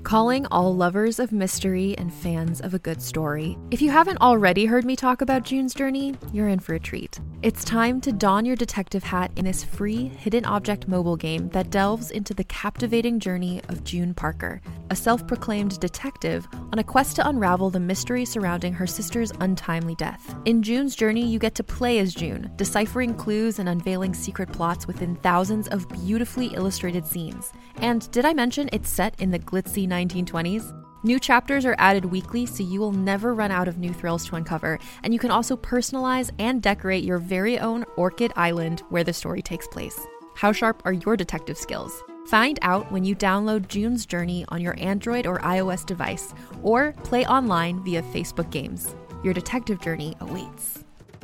Calling all lovers of mystery and fans of a good story. If you haven't already heard me talk about June's Journey, you're in for a treat. It's time to don your detective hat in this free hidden object mobile game that delves into the captivating journey of June Parker, a self-proclaimed detective on a quest to unravel the mystery surrounding her sister's untimely death. In June's Journey, you get to play as June, deciphering clues and unveiling secret plots within thousands of beautifully illustrated scenes. And did I mention it's set in the glitzy 1920s? New chapters are added weekly, so you will never run out of new thrills to uncover, and you can also personalize and decorate your very own Orchid Island where the story takes place. How sharp are your detective skills? Find out when you download June's Journey on your Android or iOS device, or play online via Facebook Games. Your detective journey awaits.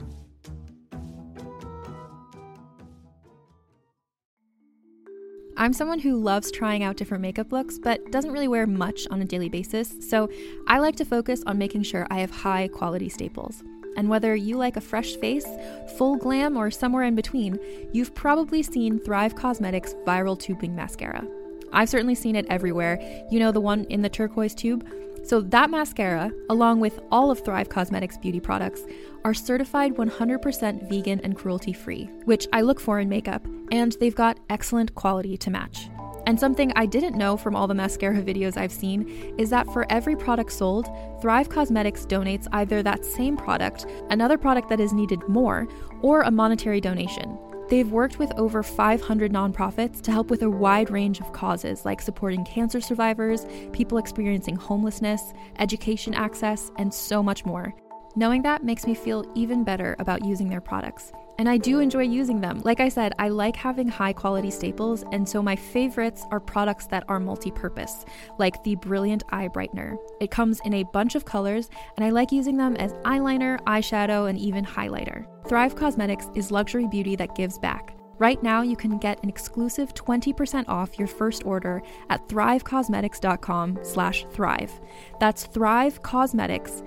I'm someone who loves trying out different makeup looks, but doesn't really wear much on a daily basis, so I like to focus on making sure I have high quality staples. And whether you like a fresh face, full glam, or somewhere in between, you've probably seen Thrive Causemetics Viral Tubing Mascara. I've certainly seen it everywhere. You know, the one in the turquoise tube? So that mascara, along with all of Thrive Causemetics beauty products, are certified 100% vegan and cruelty-free, which I look for in makeup, and they've got excellent quality to match. And something I didn't know from all the mascara videos I've seen is that for every product sold, Thrive Causemetics donates either that same product, another product that is needed more, or a monetary donation. They've worked with over 500 nonprofits to help with a wide range of causes like supporting cancer survivors, people experiencing homelessness, education access, and so much more. Knowing that makes me feel even better about using their products. And I do enjoy using them. Like I said, I like having high quality staples, and so my favorites are products that are multi-purpose, like the Brilliant Eye Brightener. It comes in a bunch of colors, and I like using them as eyeliner, eyeshadow, and even highlighter. Thrive Causemetics is luxury beauty that gives back. Right now, you can get an exclusive 20% off your first order at thrivecausemetics.com/thrive. That's Thrive Causemetics,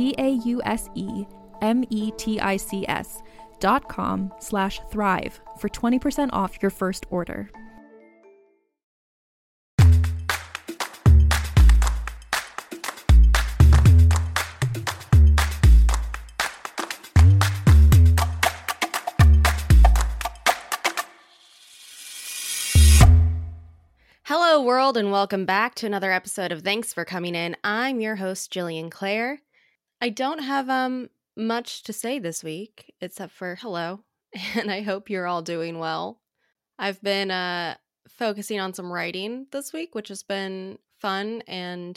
CAUSEMETICS.com/thrive for 20% off your first order. Hello, world, and welcome back to another episode of Thanks for Coming In. I'm your host, Jillian Clare. I don't have much to say this week, except for hello, and I hope you're all doing well. I've been focusing on some writing this week, which has been fun and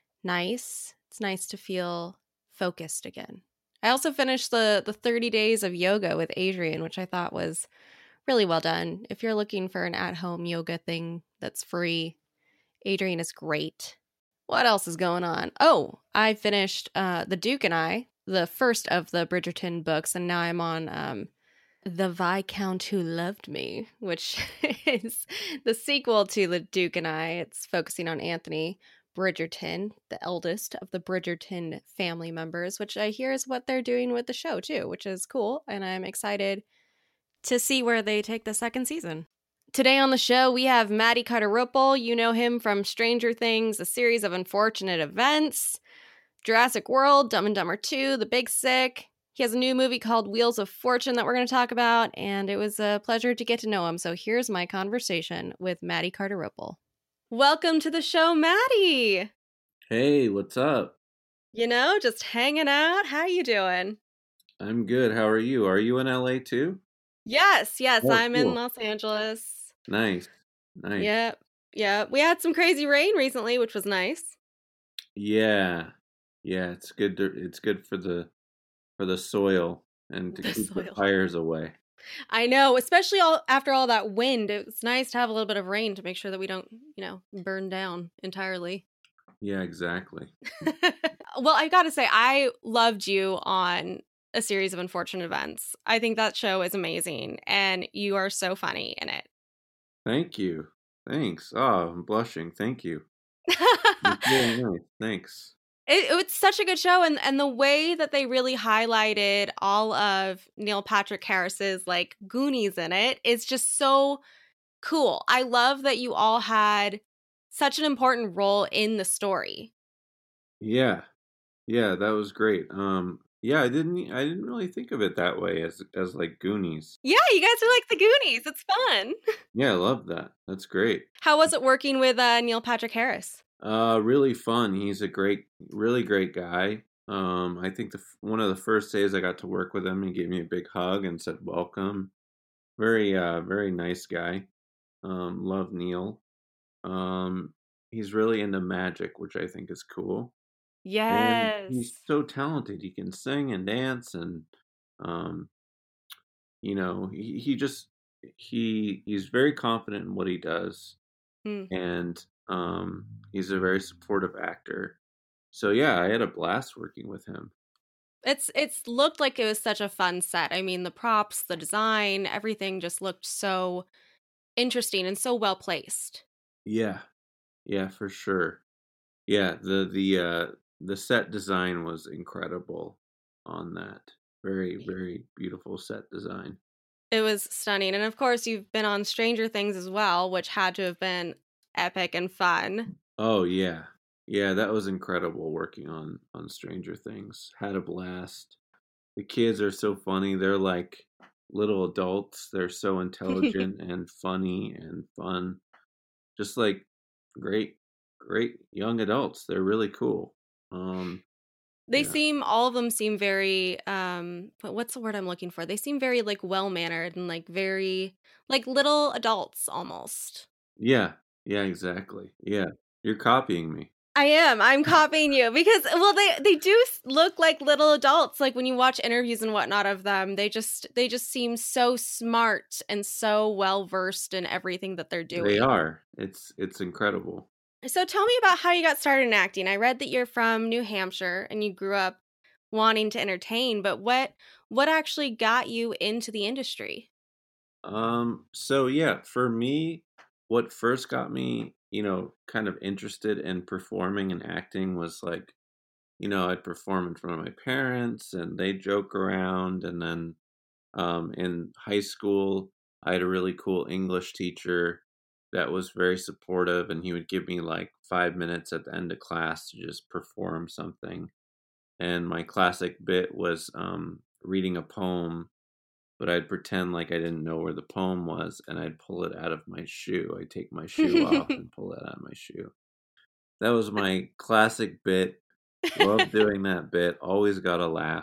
nice. It's nice to feel focused again. I also finished the 30 days of yoga with Adriene, which I thought was really well done. If you're looking for an at-home yoga thing that's free, Adriene is great. What else is going on? Oh, I finished The Duke and I, the first of the Bridgerton books, and now I'm on The Viscount Who Loved Me, which is the sequel to The Duke and I. It's focusing on Anthony Bridgerton, the eldest of the Bridgerton family members, which I hear is what they're doing with the show too, which is cool, and I'm excited to see where they take the second season. Today on the show, we have Matty Carter-Ruppel. You know him from Stranger Things, A Series of Unfortunate Events, Jurassic World, Dumb and Dumber 2, The Big Sick. He has a new movie called Wheels of Fortune that we're going to talk about, and it was a pleasure to get to know him. So here's my conversation with Matty Carter-Ruppel. Welcome to the show, Matty! Hey, what's up? You know, just hanging out. How you doing? I'm good. How are you? Are you in LA too? Yes, Oh, I'm in cool. Los Angeles. Nice. Yeah. We had some crazy rain recently, which was nice. Yeah. It's good for the soil and to keep the fires away. I know, especially after all that wind. It's nice to have a little bit of rain to make sure that we don't, burn down entirely. Yeah, exactly. Well, I got to say, I loved you on A Series of Unfortunate Events. I think that show is amazing, and you are so funny in it. Thank you. Thanks. Oh, I'm blushing. Thank you. It's really nice. Thanks. It's such a good show, and the way that they really highlighted all of Neil Patrick Harris's like Goonies in it is just so cool. I love that you all had such an important role in the story. Yeah. Yeah, that was great. Yeah, I didn't really think of it that way as like Goonies. Yeah, you guys are like the Goonies. It's fun. Yeah, I love that. That's great. How was it working with Neil Patrick Harris? Really fun. He's a really great guy. I think one of the first days I got to work with him, he gave me a big hug and said welcome. Very nice guy. Love Neil. Um, he's really into magic, which I think is cool. And he's Yes. so talented. He can sing and dance, and um, he just he's very confident in what he does, Hmm. and he's a very supportive actor. So yeah, I had a blast working with him. It's looked like it was such a fun set. I mean, the props, the design, everything just looked so interesting and so well placed. Yeah, yeah, for sure. Yeah, the set design was incredible on that. Very beautiful set design. It was stunning. And of course, you've been on Stranger Things as well, which had to have been epic and fun. Oh yeah. Yeah, that was incredible working on Stranger Things. Had a blast. The kids are so funny. They're like little adults. They're so intelligent and funny and fun. Just like great young adults. They're really cool. Um yeah. All of them seem very, but what's the word I'm looking for? They seem very like well mannered and like very like little adults almost. Yeah. Yeah, exactly. Yeah. You're copying me. I am. I'm copying you because well they do look like little adults. Like when you watch interviews and whatnot of them, they just seem so smart and so well versed in everything that they're They doing. are. It's incredible. So tell me about how you got started in acting. I read that you're from New Hampshire and you grew up wanting to entertain, but what actually got you into the industry? So yeah, for me, what first got me, kind of interested in performing and acting was like, I'd perform in front of my parents and they joke around. And then in high school, I had a really cool English teacher that was very supportive, and he would give me like 5 minutes at the end of class to just perform something. And my classic bit was reading a poem, but I'd pretend like I didn't know where the poem was, and I'd pull it out of my shoe. I'd take my shoe off and pull it out of my shoe. That was my classic bit. Love doing that bit. Always got a laugh.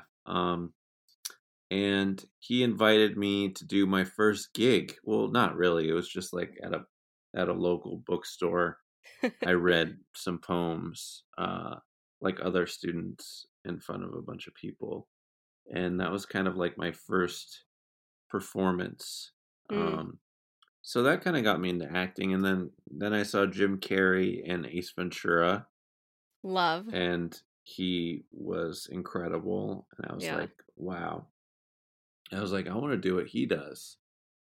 And he invited me to do my first gig. Well, not really. It was just like at a local bookstore. I read some poems, like other students in front of a bunch of people, and that was kind of like my first performance. Mm, So that kind of got me into acting, and then I saw Jim Carrey in Ace Ventura, love. and he was incredible, and I was Yeah. like, wow. I was like, I want to do what he does.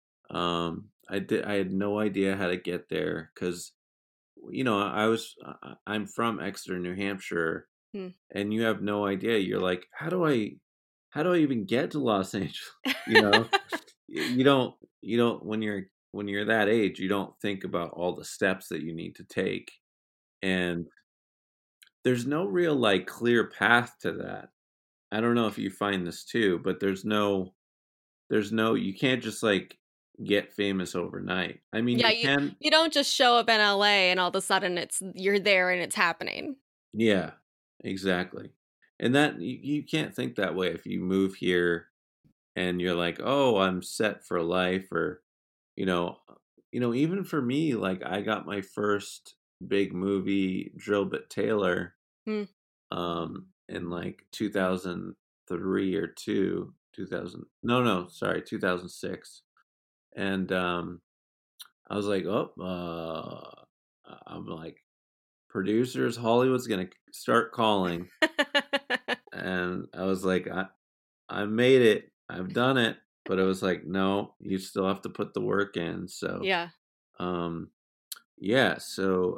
I had no idea how to get there because I'm from Exeter, New Hampshire, Mm. and you have no idea. You're like, how do I even get to Los Angeles? You know, you don't when you're that age, you don't think about all the steps that you need to take, and there's no real like clear path to that. I don't know if you find this too, but there's no you can't just like get famous overnight. I mean, Yeah, you you can. you don't just show up in LA and all of a sudden you're there and it's happening. Yeah, exactly. And that you can't think that way if you move here and you're like, "Oh, I'm set for life," or you know, even for me, like I got my first big movie, Drillbit Taylor, Mm. in like 2003 or 2, 2000. No, sorry, 2006. And I was like, "Oh, I'm like producers, Hollywood's going to start calling." And I was like, I made it. I've done it. But it was like, no, you still have to put the work in. So, Yeah. um, yeah. So,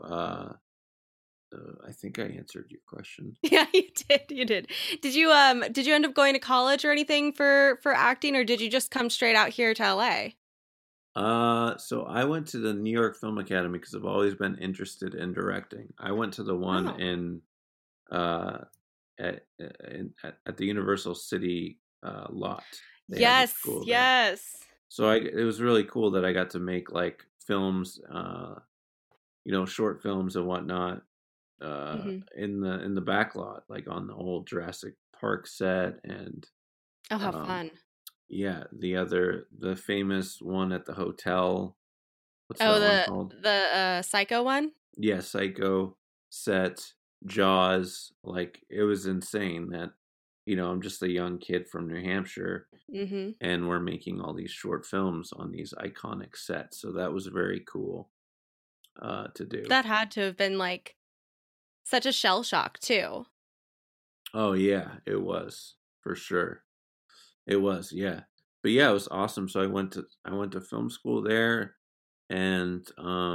I think I answered your question. Yeah, you did. You did. Did you end up going to college or anything for acting or did you just come straight out here to LA? So I went to the New York Film Academy because I've always been interested in directing. I went to the one Oh. in uh at the Universal City lot. They have a Yes, school there. yes. So it was really cool that I got to make like films, short films and whatnot, Mhm. in the back lot, like on the old Jurassic Park set, and Oh, how um, fun. yeah, the famous one at the hotel. What's Oh, that one the called? Psycho one? Yeah, Psycho set, Jaws. Like it was insane that I'm just a young kid from New Hampshire, Mhm. and we're making all these short films on these iconic sets. So that was very cool to do. That had to have been, like, such a shell shock too. Oh yeah, it was for sure. It was, yeah. But yeah, it was awesome. So I went to film school there, and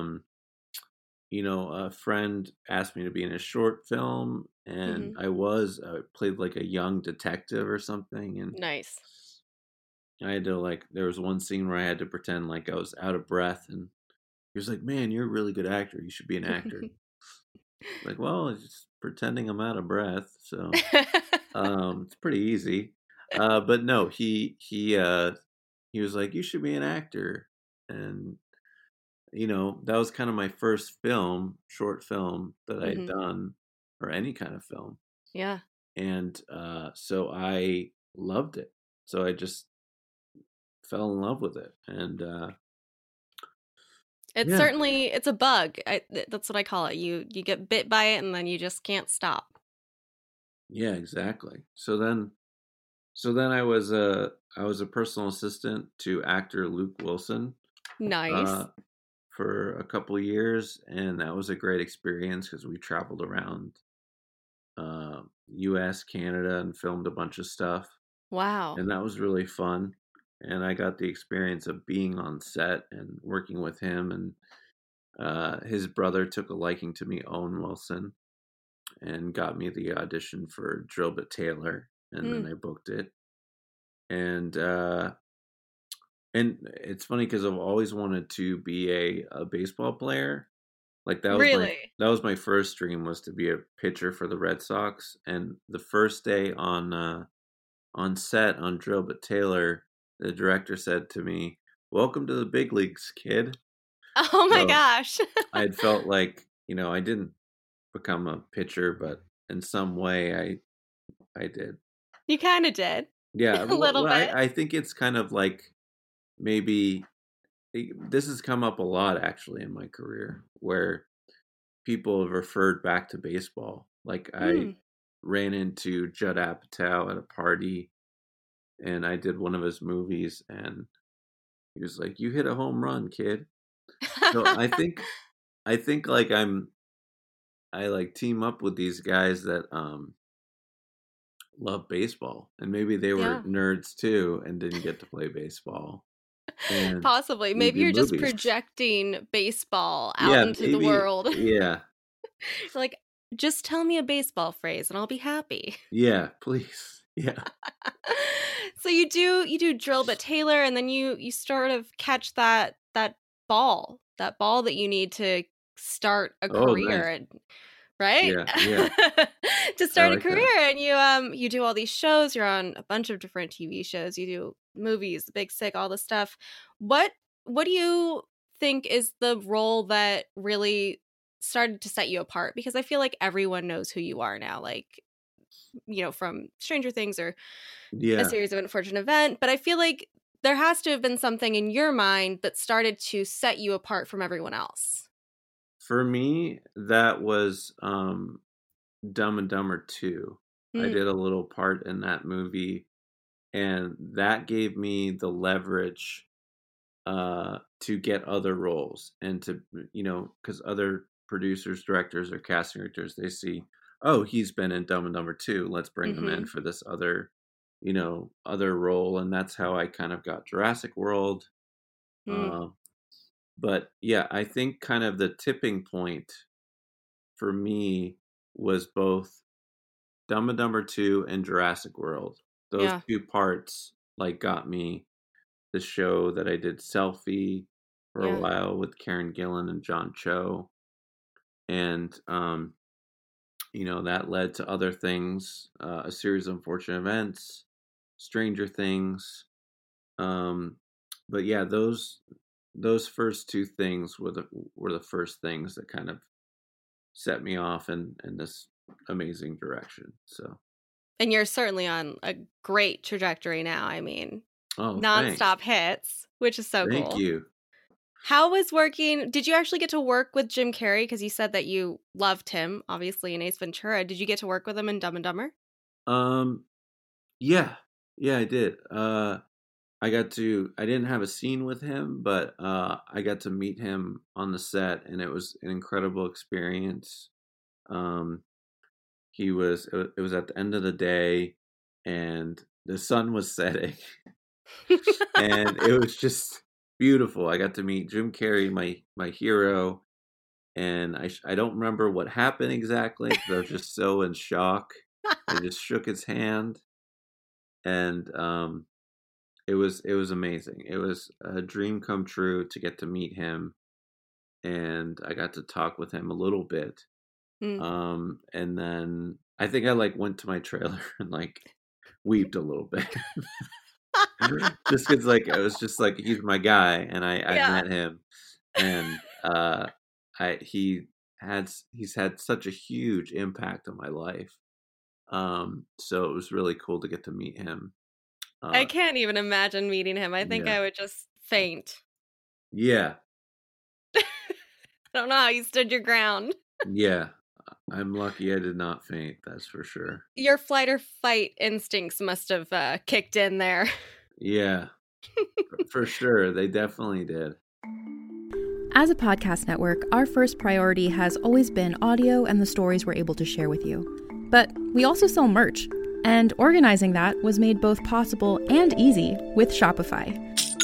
a friend asked me to be in a short film, and Mhm. I played like a young detective or something, and Nice. I had to like there was one scene where I had to pretend like I was out of breath, and he was like, "Man, you're a really good actor. You should be an actor." Like, well, it's just pretending I'm out of breath, so it's pretty easy. But no, he was like, "You should be an actor," and that was kind of my first short film that I had Mhm. done, or any kind of film, Yeah. and so I loved it. So I just fell in love with it, and It's yeah, certainly it's a bug. That's what I call it. You get bit by it and then you just can't stop. yeah, exactly. So then I was a personal assistant to actor Luke Wilson Nice. uh, for a couple of years, and that was a great experience because we traveled around U.S., Canada, and filmed a bunch of stuff, Wow. and that was really fun. And I got the experience of being on set and working with him, and his brother took a liking to me, Owen Wilson, and got me the audition for Drillbit Taylor, and then Mm. I booked it. And it's funny because I've always wanted to be a baseball player. Like Really? that was my first dream, was to be a pitcher for the Red Sox. And the first day on set on Drill But Taylor, the director said to me, "Welcome to the big leagues, kid." Oh my So gosh. I had felt like I didn't become a pitcher, but in some way I did. You kind of did. Yeah, A little well, bit. I think it's kind of like maybe this has come up a lot actually in my career, where people have referred back to baseball. Like I Mm. ran into Judd Apatow at a party, and I did one of his movies, and he was like, "You hit a home run, kid." So I think like I like team up with these guys that love baseball, and maybe they were Yeah. nerds too and didn't get to play baseball, and Possibly. we Maybe do you're just movies. projecting baseball out Yeah, into the maybe. world. Yeah, Like, just tell me a baseball phrase and I'll be happy. yeah. Please. Yeah. So you do drill but Taylor and then you sort of catch that ball that you need to start a Oh, career nice. and right? Yeah, yeah. To I start a like that. career and you do all these shows, you're on a bunch of different TV shows, you do movies, The Big Sick, all this stuff. What what do you think is the role that really started to set you apart? Because I feel like everyone knows who you are now, like, from Stranger Things or A Yeah. Series of Unfortunate Event, but I feel like there has to have been something in your mind that started to set you apart from everyone else. For me, that was Dumb and Dumber 2. I Mm, did a little part in that movie, and that gave me the leverage to get other roles, and to because other producers, directors, or casting directors, they see, oh, he's been in Dumb and Dumber 2, let's bring him in mhm, for this other role, and that's how I kind of got Jurassic World. mm, Uh, but yeah, I think kind of the tipping point for me was both Dumb and Dumber 2 and Jurassic World. Those yeah, two parts like got me the show that I did, Selfie, for a Yeah. while with Karen Gillan and John Cho. And, that led to other things, a series of unfortunate events, Stranger Things. But yeah, those first two things were the first things that kind of set me off in this amazing direction. So, And you're certainly on a great trajectory now. I mean, oh, thanks. nonstop hits, which is so Thank cool. you. How was working? Did you actually get to work with Jim Carrey? Because you said that you loved him, obviously, in Ace Ventura. Did you get to work with him in Dumb and Dumber? Yeah, I did. I didn't have a scene with him, but I got to meet him on the set, and it was an incredible experience. It was at the end of the day, and the sun was setting, and it was just beautiful. I got to meet Jim Carrey, my hero, and I don't remember what happened exactly because I was just so in shock. I just shook his hand, and it was amazing. It was a dream come true to get to meet him, and I got to talk with him a little bit. And then I think I went to my trailer and weeped a little bit. Just because it was just he's my guy, and I met him, and he's had such a huge impact on my life. So it was really cool to get to meet him. I can't even imagine meeting him. I think I would just faint. Yeah. I don't know how you stood your ground. Yeah. I'm lucky I did not faint, that's for sure. Your flight or fight instincts must have kicked in there. Yeah, for sure. They definitely did. As a podcast network, our first priority has always been audio and the stories we're able to share with you. But we also sell merch, and organizing that was made both possible and easy with Shopify.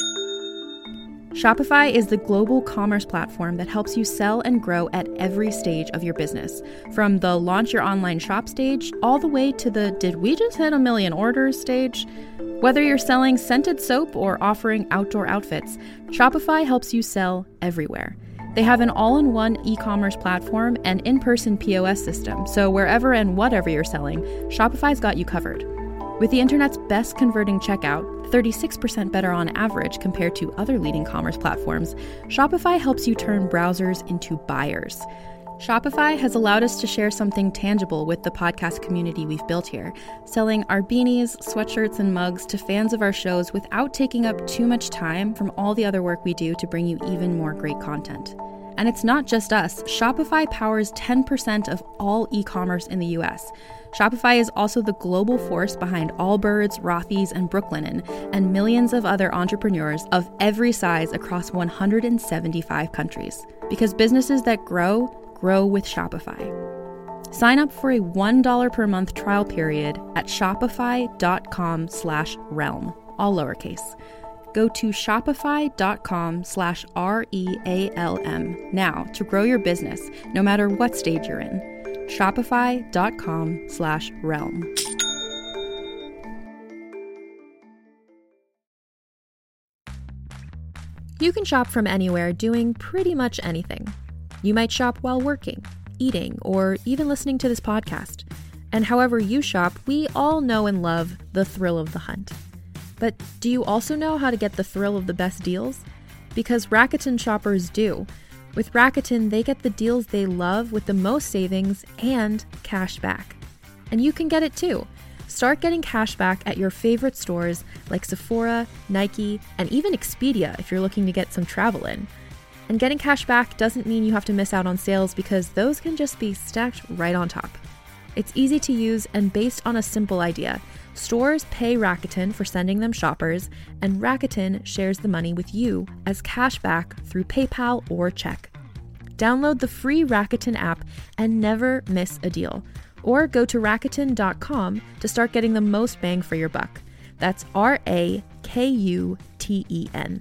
Shopify is the global commerce platform that helps you sell and grow at every stage of your business, from the launch your online shop stage all the way to the did we just hit 1 million orders stage. Whether you're selling scented soap or offering outdoor outfits, Shopify helps you sell everywhere. They have an all-in-one e-commerce platform and in-person POS system, so wherever and whatever you're selling, Shopify's got you covered. With the internet's best converting checkout, 36% better on average compared to other leading commerce platforms, Shopify helps you turn browsers into buyers. Shopify has allowed us to share something tangible with the podcast community we've built here, selling our beanies, sweatshirts, and mugs to fans of our shows without taking up too much time from all the other work we do to bring you even more great content. And it's not just us. Shopify powers 10% of all e-commerce in the US. Shopify is also the global force behind Allbirds, Rothy's, and Brooklinen, and millions of other entrepreneurs of every size across 175 countries. Because businesses that grow with Shopify. Sign up for a $1 per month trial period at shopify.com/realm, all lowercase. Go to shopify.com/REALM now to grow your business, no matter what stage you're in. Shopify.com/realm. You can shop from anywhere doing pretty much anything. You might shop while working, eating, or even listening to this podcast. And however you shop, we all know and love the thrill of the hunt. But do you also know how to get the thrill of the best deals? Because Rakuten shoppers do. With Rakuten, they get the deals they love with the most savings and cash back. And you can get it too. Start getting cash back at your favorite stores like Sephora, Nike, and even Expedia if you're looking to get some travel in. And getting cash back doesn't mean you have to miss out on sales because those can just be stacked right on top. It's easy to use and based on a simple idea. Stores pay Rakuten for sending them shoppers, and Rakuten shares the money with you as cash back through PayPal or check. Download the free Rakuten app and never miss a deal. Or go to Rakuten.com to start getting the most bang for your buck. That's RAKUTEN.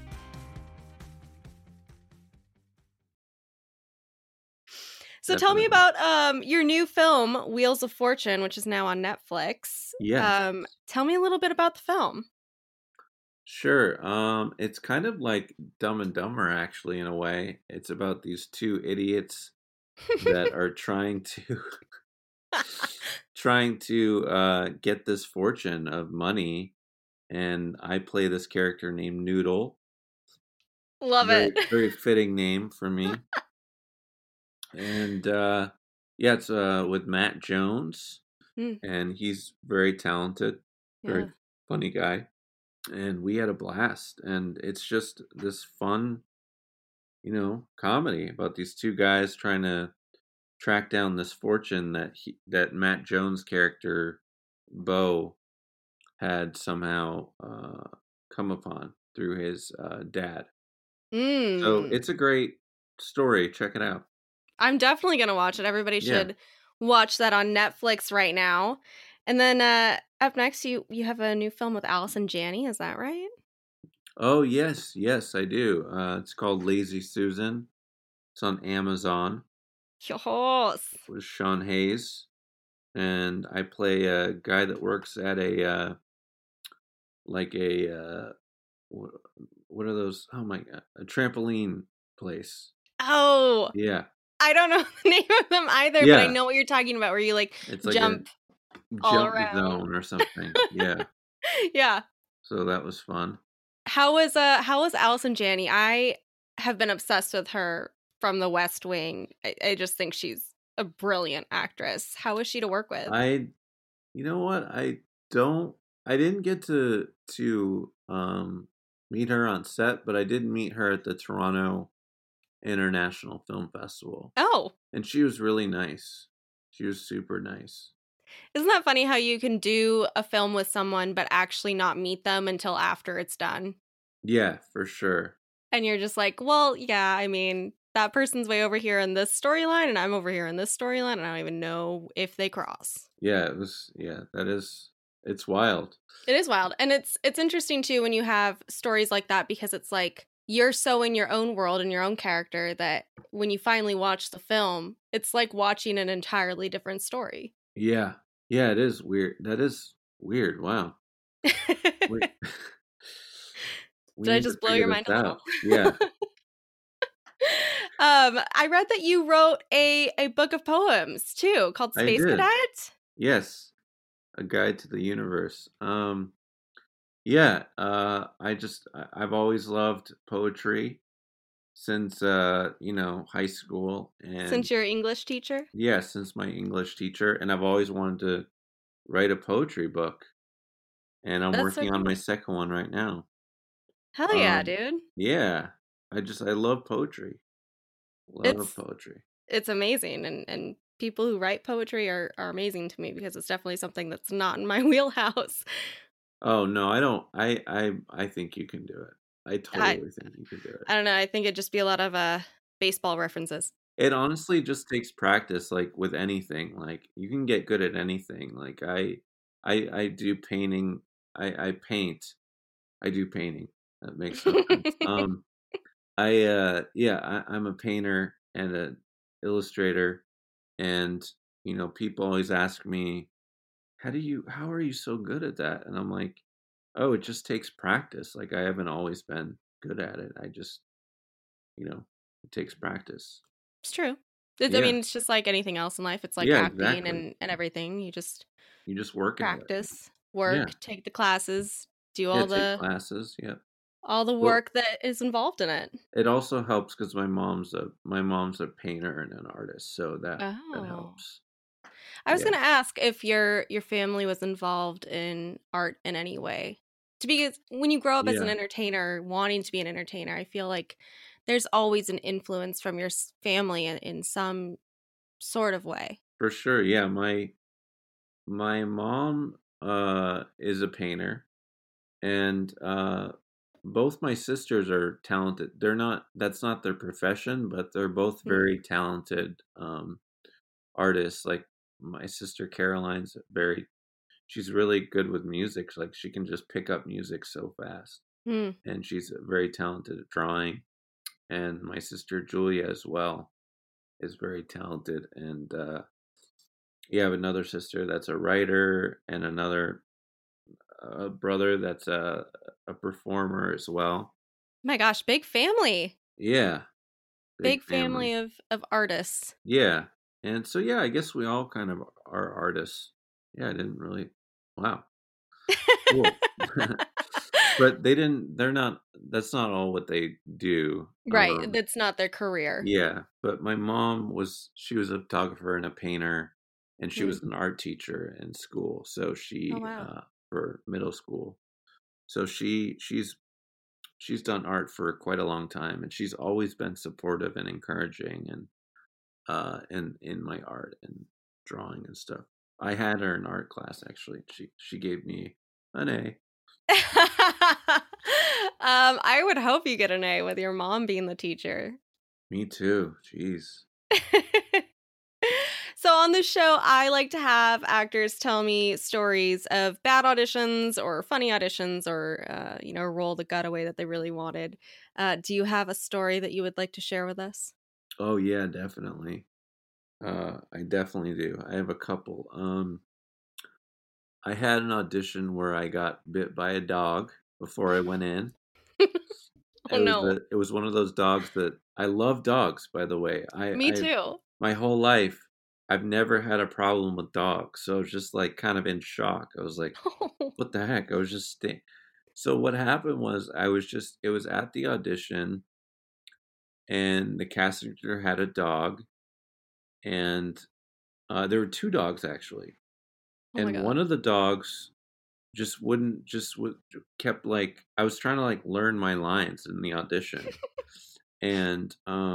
So tell me about your new film, Wheels of Fortune, which is now on Netflix. Yeah. Tell me a little bit about the film. Sure. It's kind of like Dumb and Dumber, actually, in a way. It's about these two idiots that are trying to get this fortune of money, and I play this character named Noodle. Love it. Very very fitting name for me. And yeah, it's with Matt Jones, Mm, and he's very talented, very yeah. funny guy, and we had a blast. And it's just this fun, comedy about these two guys trying to track down this fortune that Matt Jones' character Bo had somehow come upon through his dad. So Mm. it's a great story. Check it out. I'm definitely gonna watch it. Everybody Yeah. should watch that on Netflix right now. And then up next, you have a new film with Allison Janney. Is that right? Oh yes, yes, I do. It's called Lazy Susan. It's on Amazon Yes. with Sean Hayes, and I play a guy that works at a like a what, what are those? Oh my god, a trampoline place. Oh, Yeah, I don't know the name of them either, but I yeah. know what you're talking about. Where you like It's like a jump all jump around. zone or something. Yeah. Yeah. So that was fun. How was Allison Janney? I have been obsessed with her from The West Wing. I just think she's a brilliant actress. How was she to work with? I You know what? Don't I didn't get to meet her on set, but I did meet her at the Toronto International Film Festival. Oh, And she was really nice. She was super nice. isn't that funny how you can do a film with someone but actually not meet them until after it's done? Yeah, for sure. And you're just like, well, yeah, I mean, that person's way over here in this storyline, and I'm over here in this storyline, and I don't even know if they cross. It's wild. It is wild. And it's interesting too when you have stories like that because it's like you're so in your own world and your own character that when you finally watch the film, it's like watching an entirely different story. Yeah. Yeah, it is weird. That is weird. Wow. We Did we I need to just blow figure your this mind a out. little? Yeah. I read that you wrote a book of poems too called I Space did. Cadet. Yes. A Guide to the Universe. Yeah, I've always loved poetry since high school, and Since you're an English teacher. yeah, since my English teacher, and I've always wanted to write a poetry book, and I'm That's so working on my cool. second one right now. Hell yeah, Um dude. yeah, I love poetry. Love It's poetry. it's amazing and people who write poetry are amazing to me because it's definitely something that's not in my wheelhouse. Oh no, I don't I think you can do it. I I totally think you can do it. I don't know, I think it'd just be a lot of baseball references. It honestly just takes practice, like with anything. Like you can get good at anything. Like I do painting. I paint. I do painting. That makes no sense. I'm a painter and an illustrator, and people always ask me, how are you so good at that? And I'm like, oh, it just takes practice. Like I haven't always been good at it. I just, it takes practice. It's true. I Yeah. mean, it's just like anything else in life. It's like Yeah, acting exactly. and everything. You just You just work at it. practice, Yeah. work, take the classes, do Yeah, all take the classes, yeah. all the Well, work that is involved in it. it also helps because my mom's a painter and an artist, so that Oh. helps. I was Yeah. gonna ask if your family was involved in art in any way. To because when you grow up as an Yeah, entertainer, wanting to be an entertainer, I feel like there's always an influence from your family in some sort of way. for sure, yeah, my mom, is a painter, and, both my sisters are talented. That's not their profession, but they're both Mm. very talented, artists. Like, my sister Caroline's she's really good with music, like, she can just pick up music so fast, Hmm. and she's very talented at drawing. And my sister Julia as well is very talented. And you have another sister that's a writer, and another a brother that's a performer as well. My gosh, big family. Yeah, big Big family family. of artists. Yeah, and so yeah, I guess we all kind of are artists. Yeah, I didn't really. Wow, cool. But they didn't. They're not. That's not all what they do. Right, that's not their career. Yeah, but my mom was. She was a photographer and a painter, and she Hmm. was an art teacher in school. So Oh, she wow. for middle school. So she's done art for quite a long time, and she's always been supportive and encouraging, and in my art and drawing and stuff. I had her in art class actually. She gave me an A. I would hope you get an A with your mom being the teacher. Me too. Jeez. So on the show, I like to have actors tell me stories of bad auditions or funny auditions or, a role that got away that they really wanted. Do you have a story that you would like to share with us? Oh yeah, definitely. I definitely do. I have a couple. I had an audition where I got bit by a dog before I went in. Oh, no. It was one of those dogs that I love dogs, by the way. Me too. My whole life I've never had a problem with dogs. So I was just like kind of in shock. I was like, what the heck? I was just So what happened was it was at the audition and the casting director had a dog and there were two dogs actually. Oh my And God. one of the dogs just wouldn't just would kept like I was trying to like learn my lines in the audition. And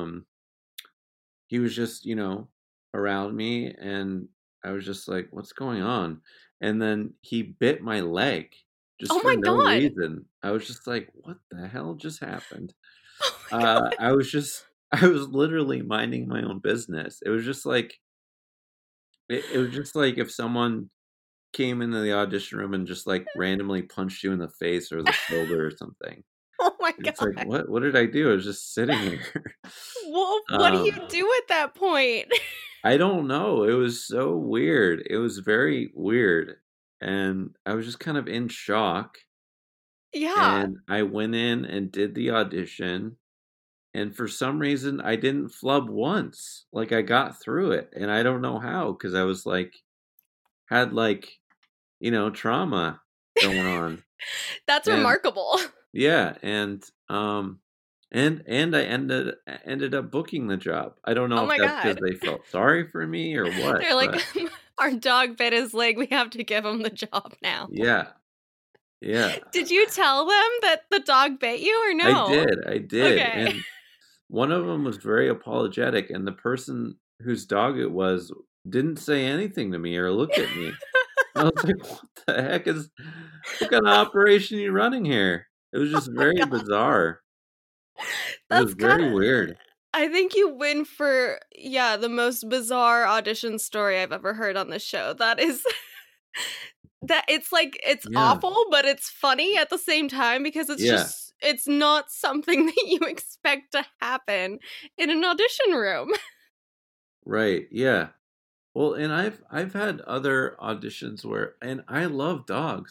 he was just, around me and I was just like, what's going on? And then he bit my leg just Oh for my no God. reason. I was just like, what the hell just happened? Oh my God. I was literally minding my own business. It was just like it was just like if someone came into the audition room and just like randomly punched you in the face or the shoulder or something. Oh my It's like, God. what did I do? I was just sitting here. Well, what do you um do at that point? I don't know. It was so weird. It was very weird. And I was just kind of in shock. Yeah. And I went in and did the audition. And for some reason, I didn't flub once. Like I got through it. And I don't know how, because I was like, had like, trauma going on. That's And remarkable. yeah. And I ended up booking the job. I don't know Oh if my that's because God. they felt sorry for me or what, They're like, but our dog bit his leg. We have to give him the job now. yeah. Yeah, Did you tell them that the dog bit you or no? I did, Okay. and one of them was very apologetic, and the person whose dog it was didn't say anything to me or look at me. I was like, "What the heck is what kind of operation are you running here?" It was Oh just my very God. bizarre. It was That's kind very of. weird. I think you win for, yeah, the most bizarre audition story I've ever heard on this show. That is. That it's like it's Yeah, awful, but it's funny at the same time because yeah, it's not something that you expect to happen in an audition room. right, yeah. Well, and I've had other auditions where and I love dogs.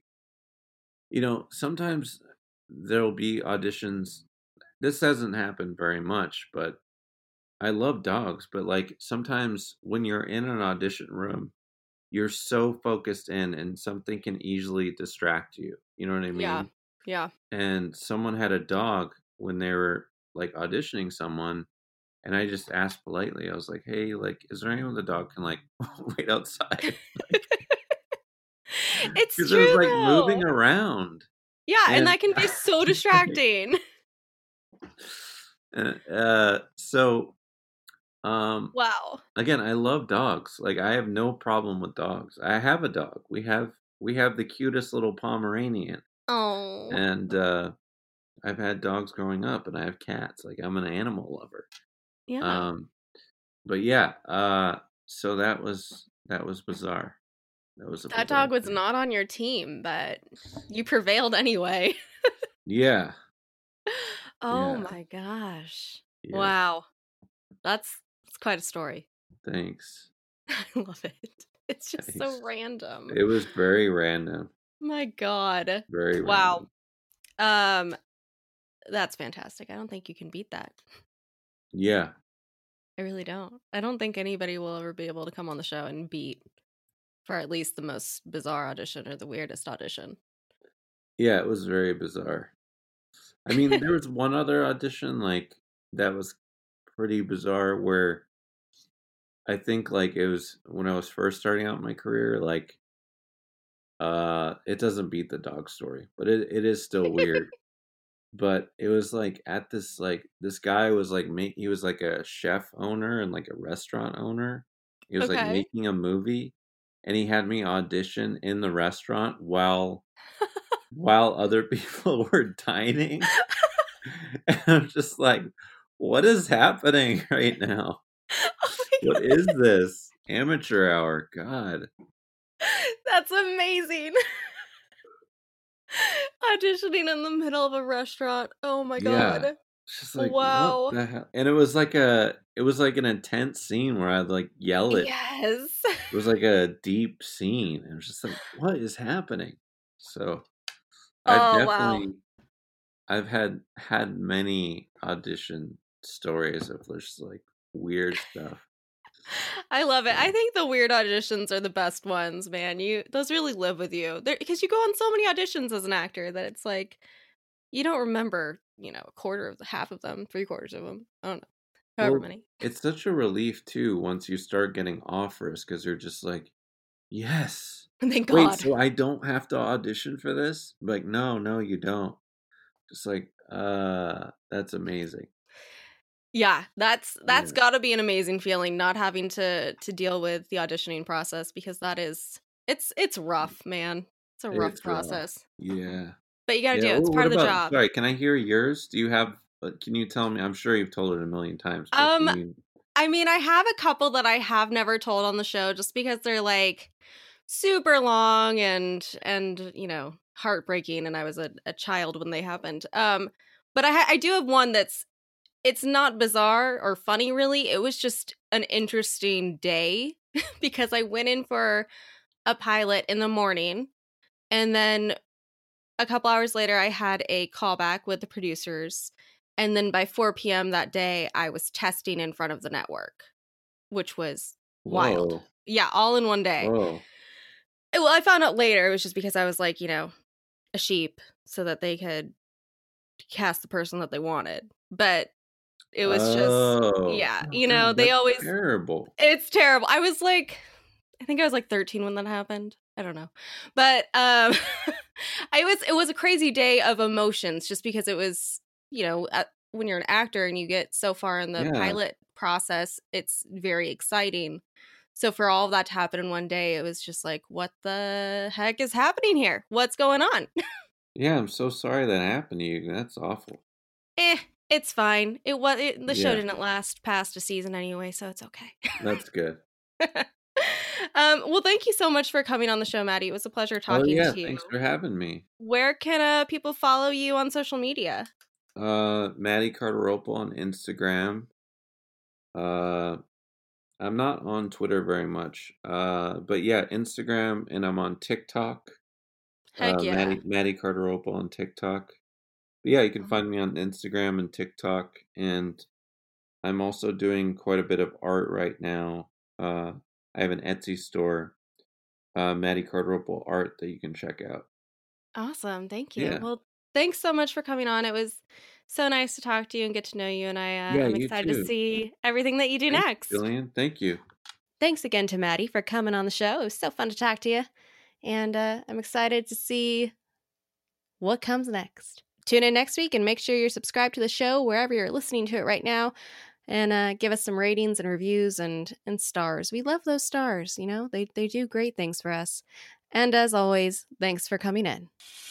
Sometimes there'll be auditions. This hasn't happened very much, but I love dogs, but, like, sometimes when you're in an audition room, you're so focused in and something can easily distract you, you know what I Yeah. mean? Yeah. And someone had a dog when they were, like, auditioning someone, and I just asked politely, I was like, "Hey, like, is there anyone the dog can, like, wait outside?" Like, It's 'cause it was, true like, moving though. around, Yeah, and and that can be so distracting. so, Wow. again, I love dogs. Like I have no problem with dogs. I have a dog. We have the cutest little Pomeranian. Oh. And I've had dogs growing up and I have cats. Like I'm an animal lover. Yeah. Um but yeah, so that was bizarre. That was a That bizarre dog was thing. not on your team, but you prevailed anyway. Yeah. Oh Yeah. my gosh. Yeah. Wow. That's quite a story. Thanks. I love it. It's just so Thanks. random. It was very random. My God. Very Wow. random. That's fantastic. I don't think you can beat that. Yeah. I really don't. I don't think anybody will ever be able to come on the show and beat for at least the most bizarre audition or the weirdest audition. Yeah, it was very bizarre. I mean, there was one other audition like that was pretty bizarre where I think like it was when I was first starting out my career, like it doesn't beat the dog story, but it is still weird. But it was like at this guy was like he was like a chef owner and like a restaurant owner. He was like Okay. making a movie and he had me audition in the restaurant while other people were dining. And I'm just like, what is happening right now? Oh my What God. is this? Amateur hour. God. That's amazing. Auditioning in the middle of a restaurant. Oh my Yeah. God. It's just like, Wow. what the hell? And it was like an intense scene where I'd like yell it. Yes. It was like a deep scene. And it was just like, what is happening? So Oh, wow. I've had many audition stories of just like weird stuff. I love it. I think the weird auditions are the best ones, man. Those really live with you. Because you go on so many auditions as an actor that it's like you don't remember, a quarter of half of them, 3/4 of them. I don't know. However Well, many. it's such a relief too once you start getting offers because you're just like, yes. Thank Wait, God. so I don't have to audition for this? Like, no, you don't. Just like, that's amazing. Yeah, that's Yeah. got to be an amazing feeling not having to deal with the auditioning process because that is it's rough, man. It's a rough It's process. Yeah. But you got to do Yeah. it. It's Well, part what of the about? job. Sorry, can I hear yours? Do you have? Can you tell me? I'm sure you've told it a million times. But can you... I mean, I have a couple that I have never told on the show just because they're like super long and heartbreaking, and I was a child when they happened. But I do have one it's not bizarre or funny really. It was just an interesting day because I went in for a pilot in the morning, and then a couple hours later I had a callback with the producers, and then by 4 p.m. that day I was testing in front of the network, which was wild. Whoa. Yeah, all in one day. Whoa. Well, I found out later it was just because I was like, a sheep so that they could cast the person that they wanted. But it was just, yeah, Oh, God, they that's always, terrible. it's terrible. I think I was like 13 when that happened. I don't know. But it was a crazy day of emotions just because it was, when you're an actor and you get so far in the pilot process, it's very exciting. So for all of that to happen in one day, it was just like, what the heck is happening here? What's going on? Yeah, I'm so sorry that happened to you. That's awful. It's fine. The show didn't last past a season anyway, so it's okay. That's good. Well, thank you so much for coming on the show, Maddie. It was a pleasure talking to you. Thanks for having me. Where can people follow you on social media? Maddie Carteropel on Instagram. I'm not on Twitter very much. But yeah, Instagram, and I'm on TikTok. Heck yeah. Maddie Carteropel on TikTok. But yeah, you can find me on Instagram and TikTok, and I'm also doing quite a bit of art right now. I have an Etsy store, Maddie Carteropel Art, that you can check out. Awesome. Thank you. Yeah. Well, thanks so much for coming on. It was so nice to talk to you and get to know you, and I'm excited to see everything that you do next. Jillian, thank you. Thanks again to Maddie for coming on the show. It was so fun to talk to you, and I'm excited to see what comes next. Tune in next week and make sure you're subscribed to the show wherever you're listening to it right now, and give us some ratings and reviews and stars. We love those stars, they do great things for us. And as always, thanks for coming in.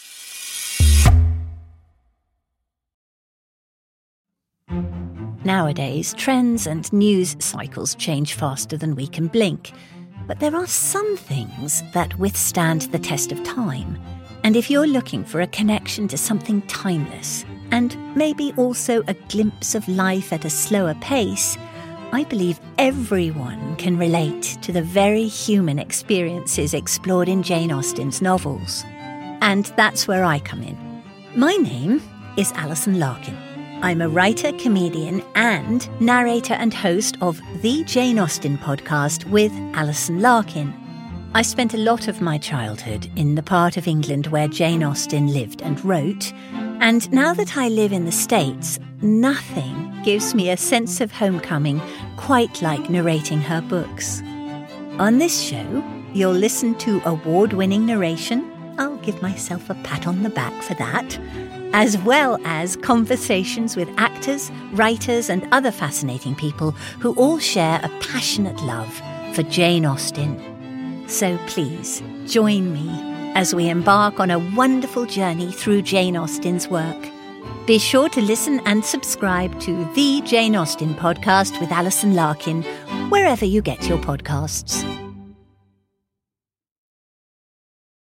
Nowadays, trends and news cycles change faster than we can blink. But there are some things that withstand the test of time. And if you're looking for a connection to something timeless, and maybe also a glimpse of life at a slower pace, I believe everyone can relate to the very human experiences explored in Jane Austen's novels. And that's where I come in. My name is Alison Larkin. I'm a writer, comedian, and narrator and host of the Jane Austen podcast with Alison Larkin. I spent a lot of my childhood in the part of England where Jane Austen lived and wrote, and now that I live in the States, nothing gives me a sense of homecoming quite like narrating her books. On this show, you'll listen to award-winning narration. I'll give myself a pat on the back for that, as well as conversations with actors, writers, and other fascinating people who all share a passionate love for Jane Austen. So please join me as we embark on a wonderful journey through Jane Austen's work. Be sure to listen and subscribe to the Jane Austen podcast with Alison Larkin, wherever you get your podcasts.